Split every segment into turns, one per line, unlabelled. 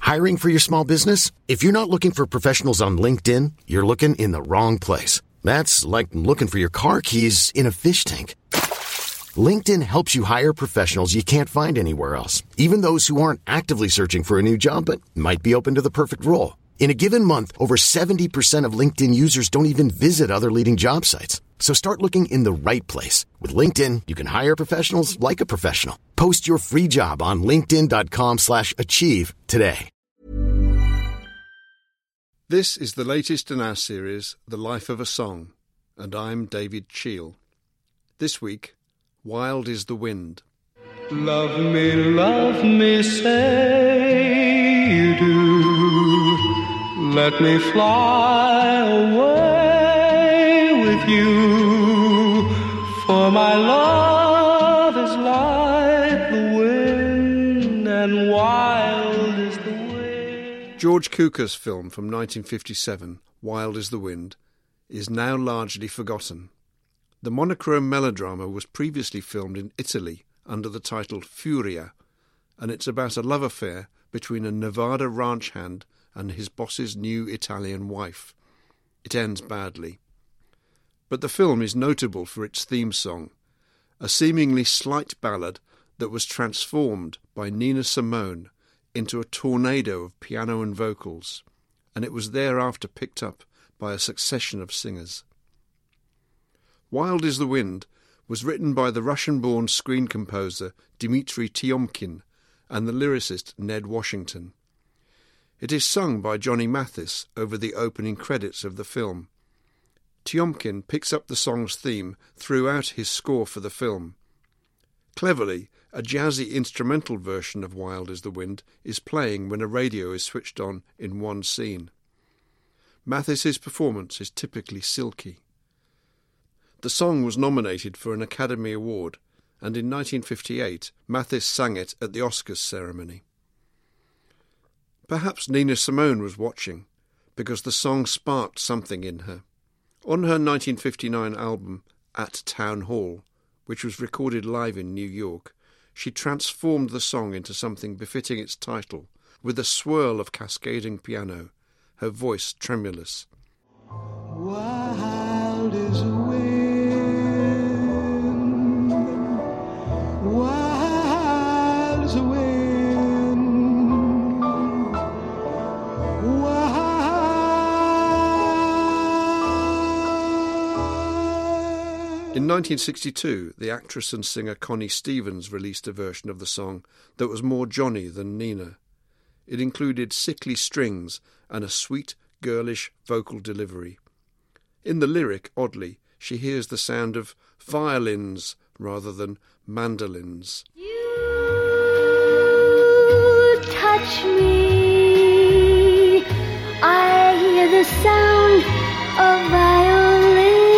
Hiring for your small business? If you're not looking for professionals on LinkedIn, you're looking in the wrong place. That's like looking for your car keys in a fish tank. LinkedIn helps you hire professionals you can't find anywhere else, even those who aren't actively searching for a new job but might be open to the perfect role. In a given month, over 70% of LinkedIn users don't even visit other leading job sites. So start looking in the right place. With LinkedIn, you can hire professionals like a professional. Post your free job on linkedin.com/achieve today.
This is the latest in our series, The Life of a Song, and I'm David Cheel. This week, Wild is the Wind.
Love me, say you do. Let me fly away with you, for my love is like the wind, and wild is the wind.
George Cukor's film from 1957, Wild is the Wind, is now largely forgotten. The monochrome melodrama was previously filmed in Italy under the title Furia, and it's about a love affair between a Nevada ranch hand and his boss's new Italian wife. It ends badly. But the film is notable for its theme song, a seemingly slight ballad that was transformed by Nina Simone into a tornado of piano and vocals, and it was thereafter picked up by a succession of singers. Wild is the Wind was written by the Russian-born screen composer Dmitry Tiomkin and the lyricist Ned Washington. It is sung by Johnny Mathis over the opening credits of the film. Tiomkin picks up the song's theme throughout his score for the film. Cleverly, a jazzy instrumental version of Wild is the Wind is playing when a radio is switched on in one scene. Mathis's performance is typically silky. The song was nominated for an Academy Award, and in 1958 Mathis sang it at the Oscars ceremony. Perhaps Nina Simone was watching, because the song sparked something in her. On her 1959 album, At Town Hall, which was recorded live in New York, she transformed the song into something befitting its title, with a swirl of cascading piano, her voice tremulous.
Wild is the wind, wild is the wind,
In 1962, the actress and singer Connie Stevens released a version of the song that was more Johnny than Nina. It included sickly strings and a sweet, girlish vocal delivery. In the lyric, oddly, she hears the sound of violins rather than mandolins.
You touch me, I hear the sound of violins.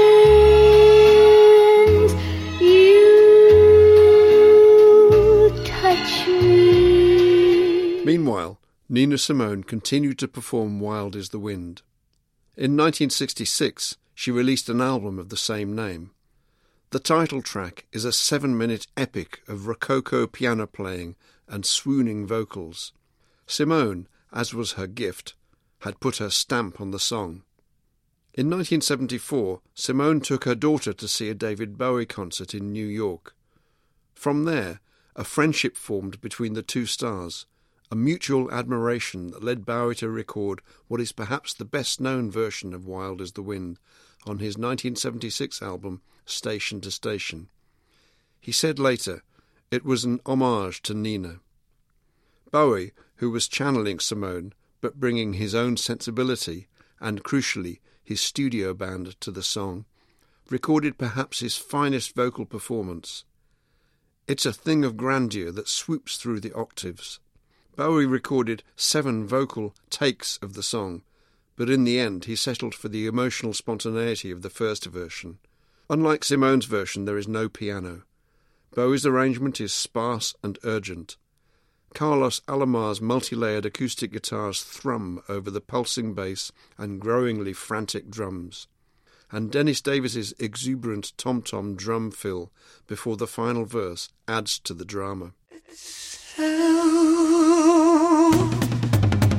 Meanwhile, Nina Simone continued to perform Wild is the Wind. In 1966, she released an album of the same name. The title track is a 7-minute epic of rococo piano playing and swooning vocals. Simone, as was her gift, had put her stamp on the song. In 1974, Simone took her daughter to see a David Bowie concert in New York. From there, a friendship formed between the two stars, a mutual admiration that led Bowie to record what is perhaps the best-known version of Wild is the Wind on his 1976 album Station to Station. He said later, it was an homage to Nina. Bowie, who was channeling Simone but bringing his own sensibility and, crucially, his studio band to the song, recorded perhaps his finest vocal performance. It's a thing of grandeur that swoops through the octaves. Bowie recorded 7 vocal takes of the song, but in the end he settled for the emotional spontaneity of the first version. Unlike Simone's version, there is no piano. Bowie's arrangement is sparse and urgent. Carlos Alomar's multi-layered acoustic guitars thrum over the pulsing bass and growingly frantic drums, and Dennis Davis's exuberant tom-tom drum fill before the final verse adds to the drama.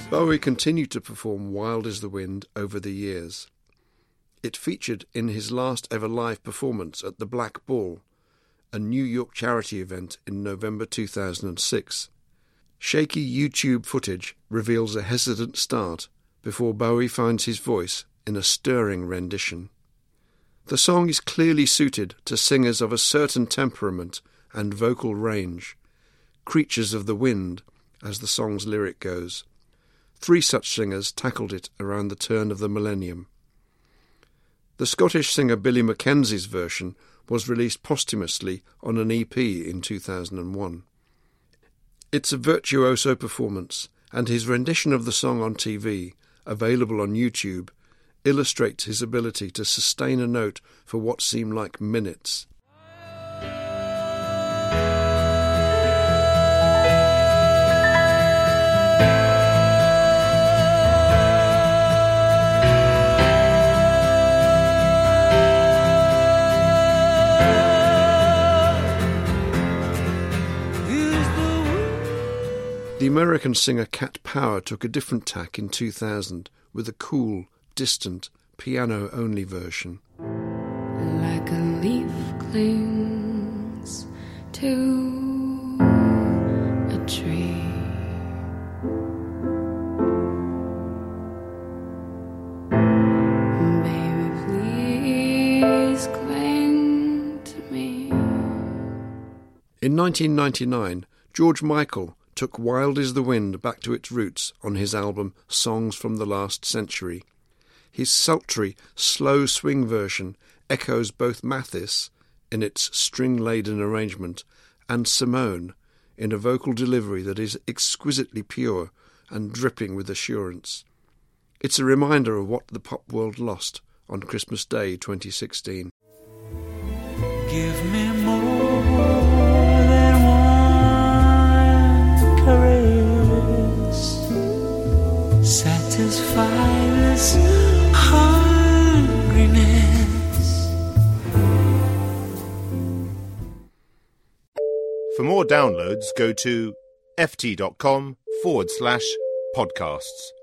Bowie continued to perform Wild is the Wind over the years. It featured in his last ever live performance at the Black Ball, a New York charity event in November 2006. Shaky YouTube footage reveals a hesitant start before Bowie finds his voice in a stirring rendition. The song is clearly suited to singers of a certain temperament and vocal range, creatures of the wind, as the song's lyric goes. 3 such singers tackled it around the turn of the millennium. The Scottish singer Billy Mackenzie's version was released posthumously on an EP in 2001. It's a virtuoso performance, and his rendition of the song on TV, available on YouTube, illustrates his ability to sustain a note for what seem like minutes. The American singer Cat Power took a different tack in 2000 with a cool, distant, piano-only version.
Like a leaf clings to a tree, baby, please cling to me.
In 1999, George Michael took Wild is the Wind back to its roots on his album Songs from the Last Century. His sultry, slow swing version echoes both Mathis, in its string-laden arrangement, and Simone, in a vocal delivery that is exquisitely pure and dripping with assurance. It's a reminder of what the pop world lost on Christmas Day 2016.
Give me more than one caress, satisfy this hungriness.
For more downloads, go to ft.com/podcasts.